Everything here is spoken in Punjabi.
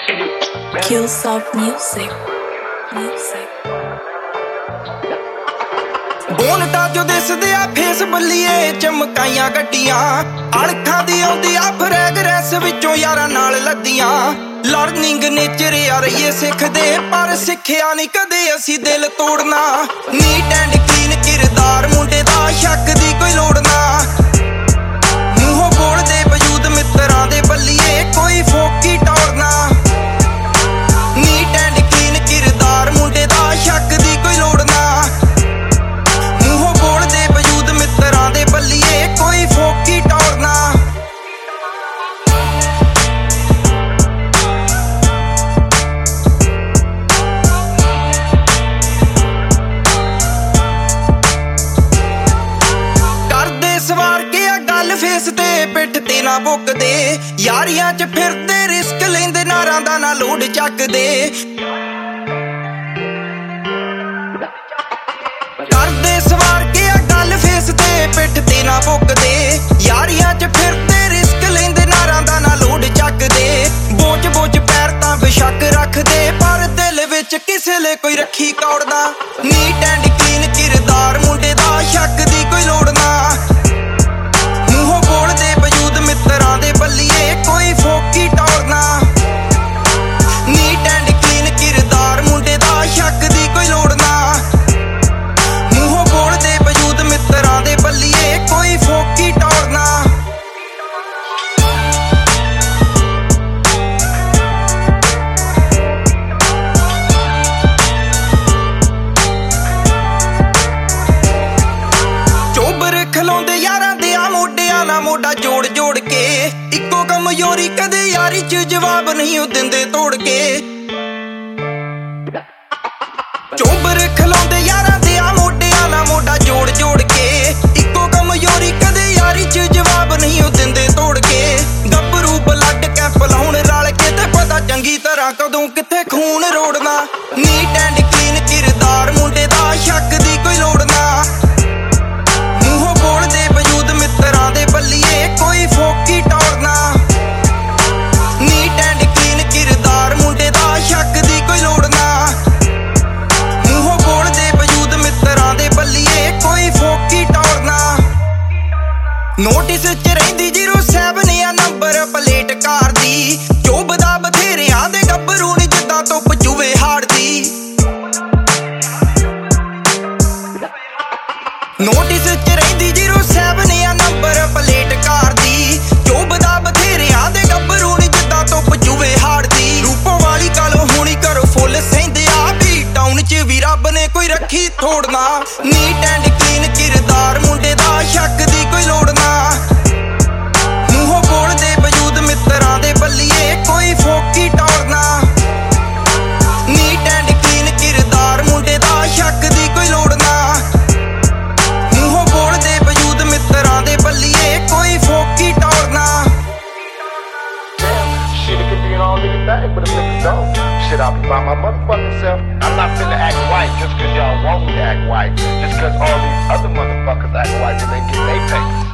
Qsoft Music. ਬੋਨਟਾਂ ਚੋਂ ਦਿਸਦੇ ਆ ਫੇਸ ਬੱਲੀਏ ਚਮਕਾਈਆਂ ਗੱਡੀਆਂ ਅਣਖਾਂ ਦੀ ਆਉਂਦੀ ਆ ਫਰੈਗਰੈਂਸ ਵਿੱਚੋਂ ਯਾਰਾਂ ਨਾਲ ਲੱਦੀਆਂ ਲਰਨਿੰਗ ਨੇਚਰ ਆ ਰਹੀਏ ਸਿੱਖਦੇ ਪਰ ਸਿੱਖਿਆ ਨਹੀਂ ਕਦੇ ਅਸੀਂ ਦਿਲ ਤੋੜਨਾ ਨੀਟ ਐਂਡ ਕਲੀਨ ਕਿਰਦਾਰ ਮੁੰਡੇ ਦਾ ਸ਼ੱਕ ਦੀ ਕੋਈ ਲੋੜ ਨਾ ਮੂੰਹੋਂ ਬੋਲਦੇ ਵਜੂਦ ਮਿੱਤਰਾਂ ਦੇ ਬੱਲੀਏ ਕੋਈ ਫੋਕੀ ਟੌਰਨਾ ਨੀਟ ਐਂਡ ਕਲੀਨ ਕਿਰਦਾਰ ਮੁੰਡੇ ਦਾ ਸ਼ੱਕ ਦੀ ਕੋਈ ਲੋੜ ਨਾ ਬੱਲੀਏ ਕੋਈ ਫੋਕੀ ਟੌਰਨਾ ਕਰਦੇ ਸਵਾਰ ਕੇ ਆ ਗੱਲ ਫੇਸ ਤੇ ਪਿੱਠ ਤੇ ਨਾ ਬੁੱਕਦੇ ਯਾਰੀਆਂ 'ਚ ਫਿਰਦੇ ਰਿਸਕ ਲੈਂਦੇ ਨਾਰਾਂ ਦਾ ਨਾ ਲੋਡ ਚੱਕਦੇ ਕਰਦੇ ਸਵਾਰ ਕੇ ਆ ਗੱਲ ਫੇਸ ਤੇ ਪਿੱਠ ਤੇ ਨਾ ਬੁੱਕਦੇ ਯਾਰੀਆਂ 'ਚ ਫਿਰਦੇ ਰਿਸਕ ਲੈਂਦੇ ਨਾਰਾਂ ਦਾ ਨਾ ਲੋਡ ਚੱਕਦੇ ਬੋਝ ਪੈਰ ਤਾਂ ਬੇਸ਼ੱਕ ਰੱਖਦੇ ਪਰ ਦਿਲ ਵਿੱਚ ਕਿਸੇ ਲਈ ਕੋਈ ਰੱਖੀ ਕੌੜਦਾ ਨੀਟ ਐਂਡ ਕਲੀਨ ਕਿਰਦਾਰ ਮੁੰਡੇ ਦਾ ਸ਼ੱਕ ਦੀ ਕੋਈ ਲੋੜ ਨਾ ਮੂੰਹੋਂ ਬੋਲਦੇ ਵਜੂਦ ਮਿੱਤਰਾਂ ਦੇ ਬੱਲੀਏ ਕੋਈ ਫੋਕੀ ਟੌਰਨਾ ਨੀਟ ਐਂਡ ਕਲੀਨ ਕਿਰਦਾਰ ਮੁੰਡੇ ਦਾ ਸ਼ੱਕ ਦੀ ਕੋਈ ਲੋੜ ਨਾ ਮਿੱਤਰਾਂ ਦੇ ਬੱਲੀਏ ਕੋਈ ਫੋਕੀ ਟੌਰਨਾ ਚੋਬਰ ਖਲਾਉਂਦੇ ਯਾਰਾਂ ਦੇ ਆ ਮੋਢਿਆਂ ਨਾਲ ਮੋਢਾ ਜੋੜ ਕੇ ਇੱਕੋ ਕਮਜ਼ੋਰੀ ਕਦੇ ਯਾਰੀ 'ਚ ਜਵਾਬ ਨਹੀਂ ਉਹ ਦਿੰਦੇ ਤੋੜ ਕੇ ਚੋਬਰ ਖਲਾਉਂਦੇ ਯਾਰਾਂ ਦੇ ਆ ਮੋਢਿਆਂ ਨਾਲ ਮੋਢਾ ਜੋੜ ਕੇ ਇੱਕੋ ਕਮਜ਼ੋਰੀ ਕਦੇ ਯਾਰੀ 'ਚ ਜਵਾਬ ਨਹੀਂ ਉਹ ਦਿੰਦੇ ਤੋੜ ਕੇ ਗੱਭਰੂ ਬਲੱਡ ਕੈਂਪ ਲਾਉਣ ਰਲ ਕੇ ਤੇ ਪਤਾ ਚੰਗੀ ਤਰ੍ਹਾਂ ਕਦੋਂ ਕਿੱਥੇ ਖੂਨ ਰੋੜਨਾ ਨੀਟ ਐਂਡ ਕਲੀਨ ਕਿਰਦਾਰ ਮੁੰਡੇ ਦਾ ਸ਼ੱਕ ਦੀ ਕੋਈ ਲੋੜ ਨਾ ਮੂੰਹੋਂ ਬੋਲਦੇ ਵਜੂਦ ਮਿੱਤਰਾਂ ਦੇ ਬੱਲੀਏ ਕੋਈ ਫੋਕੀ ਟੌਰਨਾ ਨੀਟ ਐਂਡ ਕਲੀਨ ਕਿਰਦਾਰ ਮੁੰਡੇ ਦਾ ਸ਼ੱਕ ਦੀ ਕੋਈ ਲੋੜ ਨਾ ਮਿੱਤਰਾਂ ਦੇ ਬੱਲੀਏ ਕੋਈ ਫੋਕੀ ਟੌਰਨਾ ਨੋਟਿਸ 'ਚ ਰਹਿੰਦੀ 07 ਆ ਨੰਬਰ ਪਲੇਟ ਕਾਰ ਦੀ ਚੁੱਭਦਾ ਬਥੇਰਿਆਂ ਦੇ ਗੱਭਰੂ ਨੀ ਜਿੱਦਾਂ ਧੁੱਪ ਚੂਵੇ ਹਾੜਦੀ ਨੋਟਿਸ 'ਚ ਰਹਿੰਦੀ 07 ਆ ਨੰਬਰ ਪਲੇਟ ਕਾਰ ਦੀ ਚੁੱਭਦਾ ਬਥੇਰਿਆਂ ਦੇ ਗੱਭਰੂ ਨੀ ਜਿੱਦਾਂ ਧੁੱਪ ਚੂਵੇ ਹਾੜਦੀ ਰੂਪੋਂ ਵਾਲੀ ਕਾਲੋਂ ਹੁਣੀ ਘਰੋਂ ਫੁੱਲ ਸਹਿੰਦੇ ਆ ਵੀ ਟਾਊਨ 'ਚ ਵੀ ਰੱਬ ਨੇ ਕੋਈ ਰੱਖੀ ਥੋੜਨਾ ਨੀਟ ਐਂਡ ਕਲੀਨ ਕਿਰਦਾਰ ਮੁੰਡੇ ਦਾ ਸ਼ੱਕ ਦੀ ਕੋਈ ਲੋੜ ਨਾ ਮੂੰਹੋਂ ਬੋਲਦੇ ਵਜੂਦ ਮਿੱਤਰਾਂ ਦੇ ਬੱਲੀਏ ਕੋਈ ਫੋਕੀ ਟੌਰਨਾ ਨੀਟ ਐਂਡ ਕਲੀਨ ਕਿਰਦਾਰ ਮੁੰਡੇ ਦਾ ਸ਼ੱਕ ਦੀ ਕੋਈ ਲੋੜ ਨਾ ਮੂੰਹੋਂ ਬੋਲਦੇ ਵਜੂਦ ਮਿੱਤਰਾਂ ਦੇ ਬੱਲੀਏ ਕੋਈ ਫੋਕੀ ਟੌਰਨਾ But if niggas don't, shit, I'll be by my motherfucking self. I'm not finna act white just cause y'all want me to act white. Just cause all these other motherfuckers act white when they get their pay.